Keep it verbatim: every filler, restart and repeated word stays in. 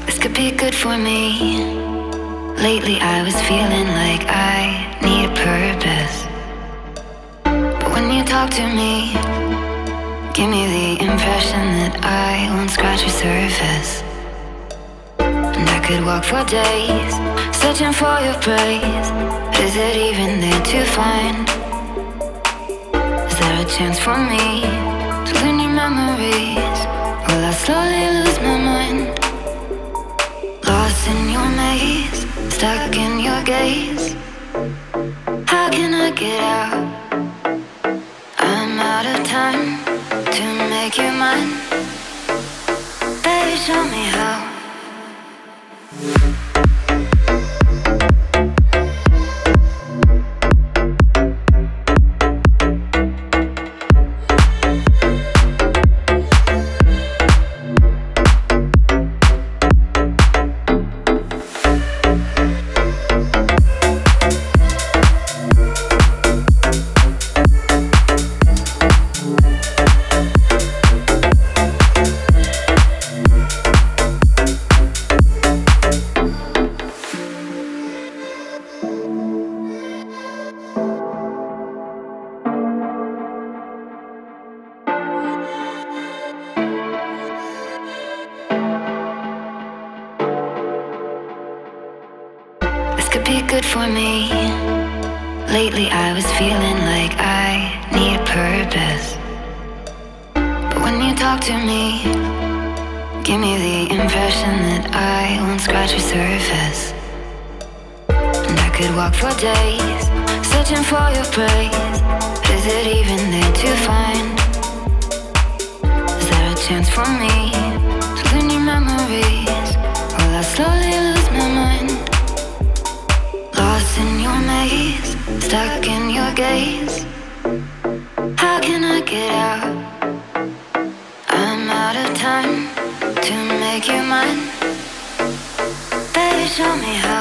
This could be good for me. Lately I was feeling like I need a purpose. But when you talk to me, give me the impression that I won't scratch your surface. And I could walk for days, searching for your praise. Is it even there to find? Is there a chance for me to learn your memories? Will I slowly lose my mind? Lost in your maze, stuck in your gaze. How can I get out? I'm out of time to make you mine. Baby, show me how. Could be good for me. Lately I was feeling like I need a purpose. But when you talk to me, give me the impression that I won't scratch your surface. And I could walk for days, searching for your praise. Is it even there to find? Is there a chance for me to learn your memories? Will I slowly lose my mind? Lost in your maze, stuck in your gaze. How can I get out? I'm out of time to make you mine. Baby, show me how.